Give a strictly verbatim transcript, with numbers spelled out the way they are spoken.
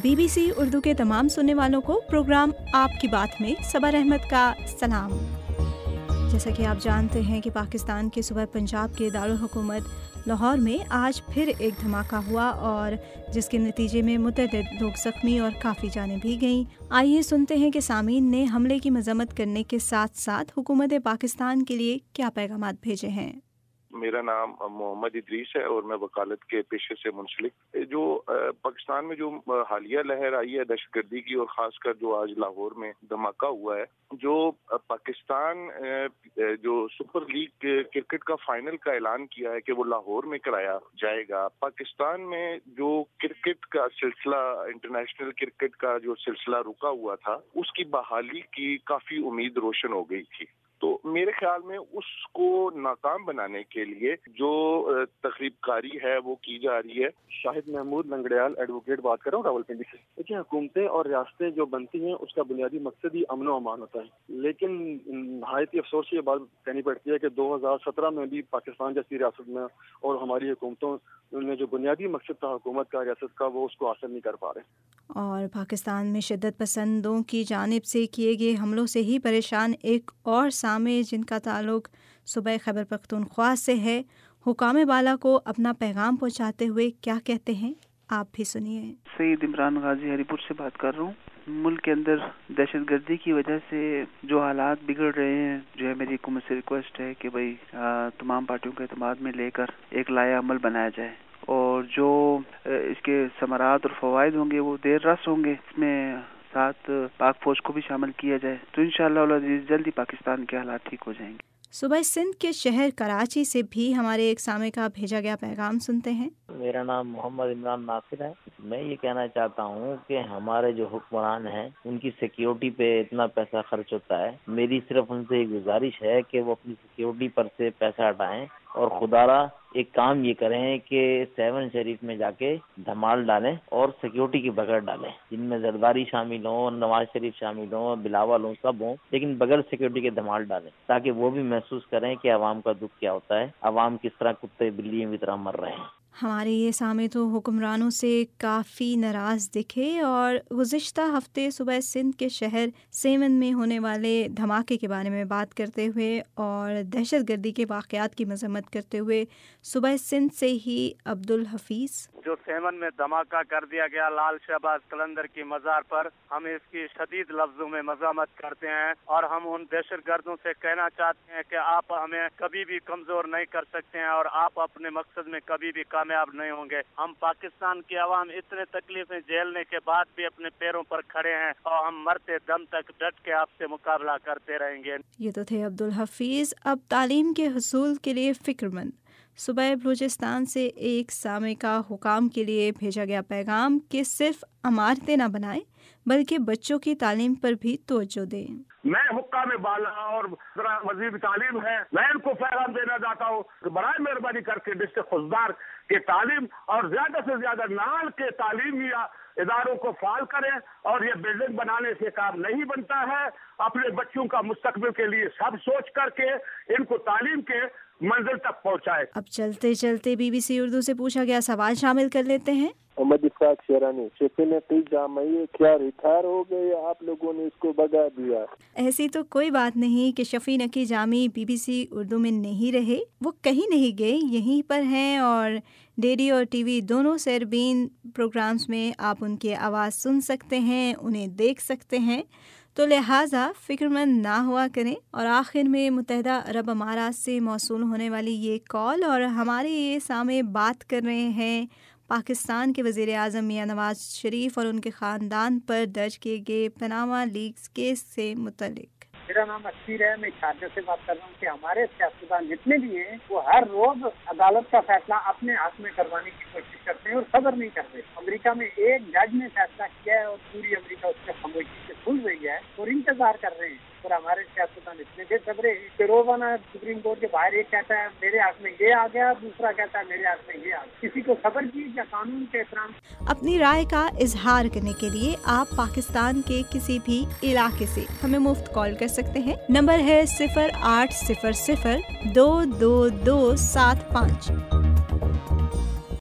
B B C Urdu के तमाम सुनने वालों को प्रोग्राम आपकी बात में सबर अहमद का सलाम। जैसा कि आप जानते हैं कि पाकिस्तान के सूबा पंजाब के दारुल हुकूमत लाहौर में आज फिर एक धमाका हुआ और जिसके नतीजे में मुतअद्दिद लोग ज़ख्मी और काफ़ी जानें भी गईं। आइए सुनते हैं कि सामीन ने हमले की मजम्मत करने के साथ साथ हुकूमत पाकिस्तान के लिए क्या पैगामात भेजे हैं। मेरा नाम मोहम्मद इदरीस है और मैं वकालत के पेशे से मुंसलिक। जो पाकिस्तान में जो हालिया लहर आई है दहशतगर्दी की और ख़ासकर जो आज लाहौर में धमाका हुआ है, जो पाकिस्तान जो सुपर लीग क्रिकेट का फाइनल का ऐलान किया है कि वो लाहौर में कराया जाएगा। पाकिस्तान में जो क्रिकेट का सिलसिला, इंटरनेशनल क्रिकेट का जो सिलसिला रुका हुआ था, उसकी बहाली की काफ़ी उम्मीद रोशन हो गई थी। तो मेरे ख्याल में उसको नाकाम बनाने के लिए जो तकरीबकारी है वो की जा रही है। शाहिद महमूद लंगड़ियाल एडवोकेट बात कर रहा हूँ रावलपिंडी से। देखिए, हुकूमतें और रियासतें जो बनती हैं उसका बुनियादी मकसद ही अमन व अमान होता है, लेकिन नहायत अफसोस से ये बात कहनी पड़ती है कि दो हज़ार सत्रह में भी पाकिस्तान जैसी रियासत में और हमारी हुकूमतों ने जो बुनियादी मकसद था हुकूमत का, रियासत का, वो उसको हासिल नहीं कर पा रहे। और पाकिस्तान में शिद्दत पसंदों की जानिब से किए गए हमलों से ही परेशान एक और सामे जिनका ताल्लुक सूबा खैबर पख्तूनख्वा से है, हुकाम बाला को अपना पैगाम पहुंचाते हुए क्या कहते हैं, आप भी सुनिए। सईद इमरान गाजी हरीपुर से बात कर रहा हूँ। मुल्क के अंदर दहशतगर्दी की वजह से जो हालात बिगड़ रहे हैं, जो है मेरी हुकूमत से रिक्वेस्ट है कि भाई तमाम पार्टियों के एतमाद में लेकर एक लाया अमल बनाया जाए और जो इसके समरात और फवायद होंगे वो देर रस होंगे, इसमें साथ पाक फौज को भी शामिल किया जाए तो इंशाअल्लाह जल्दी पाकिस्तान के हालात ठीक हो जाएंगे। सूबा सिंध के शहर कराची से भी हमारे एक सामे का भेजा गया पैगाम सुनते हैं। मेरा नाम मोहम्मद इमरान नासिर है। मैं ये कहना चाहता हूँ कि हमारे जो हुक्मरान हैं उनकी सिक्योरिटी पे इतना पैसा खर्च होता है। मेरी सिर्फ उनसे एक गुजारिश है कि वो अपनी सिक्योरिटी पर से पैसा हटाएं और खुदारा एक काम ये करें कि सेवन शरीफ में जाके धमाल डालें और सिक्योरिटी की बगैर डालें, जिनमें जरदारी शामिल हों, नवाज शरीफ शामिल हों, बिलावल हों, सब हों, लेकिन बगैर सिक्योरिटी के धमाल डालें ताकि वो भी महसूस करें कि अवाम का दुख क्या होता है, अवाम किस तरह कुत्ते बिल्लियों की तरह मर रहे हैं। हमारे ये सामे तो हुक्मरानों से काफ़ी नाराज़ दिखे और गुज़िश्ता हफ्ते सूबा सिंध के शहर सेवन में होने वाले धमाके के बारे में बात करते हुए और दहशतगर्दी के वाक़यात की मज़म्मत करते हुए सूबा सिंध से ही अब्दुल हफीज़। जो सेवन में धमाका कर दिया गया लाल शहबाज कलंदर की मज़ार पर, हम इसकी शदीद लफ्ज़ों में मज़म्मत करते हैं और हम उन दहशतगर्दों से कहना चाहते हैं कि आप हमें कभी भी कमज़ोर नहीं कर सकते हैं और आप अपने मकसद में कभी भी कामयाब नहीं होंगे। हम पाकिस्तान की आवाम इतने तकलीफें झेलने के बाद भी अपने पैरों पर खड़े हैं और हम मरते दम तक डट के आपसे मुकाबला करते रहेंगे। ये तो थे अब्दुल हफीज़। अब तालीम के हुसूल के लिए फ़िक्रमंद सूबा बलूचिस्तान से एक सामे का हुकाम के लिए भेजा गया पैगाम कि सिर्फ इमारतें न बनाएं बल्कि बच्चों की तालीम पर भी तवज्जो दें। मैं हुक्का में बाला और वजीर तालीम है, मैं इनको पैगाम देना चाहता हूँ कि बराए मेहरबानी करके डिस्ट्रिक्ट खुददार के तालीम और ज्यादा से ज्यादा नाल के तालीमी इदारों को फाल करें और ये बिल्डिंग बनाने से काम नहीं बनता है। अपने बच्चों का मुस्तकबिल के लिए सब सोच करके इनको तालीम के मंजिल तक पहुँचाए। अब चलते चलते बी बी सी उर्दू से पूछा गया सवाल शामिल कर लेते हैं। मोहम्मद इफ्ताक शेरानी, शफी ने जामई क्या रिटायर हो गए, आप लोगों ने इसको भगा दिया? ऐसी तो कोई बात नहीं कि Shafi Naqi Jami B B C Urdu में नहीं रहे, वो कहीं नहीं गए, यहीं पर हैं और रेडियो और टीवी दोनों सरबीन प्रोग्राम्स में आप उनकी आवाज़ सुन सकते हैं, उन्हें देख सकते हैं, तो लिहाजा फ़िक्रमंद ना हुआ करें। और आखिर में मुत्तहिदा अरब अमारात से मौसूल होने वाली ये कॉल और हमारे ये सामने बात कर रहे हैं पाकिस्तान के वज़ीर आज़म मियां नवाज शरीफ और उनके ख़ानदान पर दर्ज किए गए पनामा लीक्स केस से मुतल्लिक। मेरा नाम असीर है, मैं शारजा से बात कर रहा हूँ कि हमारे सियासतदान जितने भी हैं वो हर रोज अदालत का फैसला अपने हाथ में करवाने की कोशिश करते हैं और सब्र नहीं करते। अमेरिका में एक जज ने फैसला किया है और पूरी अमेरिका उसके खामोशी से सुन रही है और इंतजार कर रहे हैं, और हमारे सियासतदान इतने बेसब्रे हैं। रोजाना सुप्रीम कोर्ट के बाहर एक कहता है मेरे हाथ में ये आ गया, दूसरा कहता है मेरे हाथ में ये आ गया। किसी को सब्र की या कानून के एहतराम। अपनी राय का इजहार करने के लिए आप पाकिस्तान के किसी भी इलाके से हमें मुफ्त कॉल कर सकते हैं। नंबर है सिफर आठ सिफर सिफर दो दो दो सात पाँच।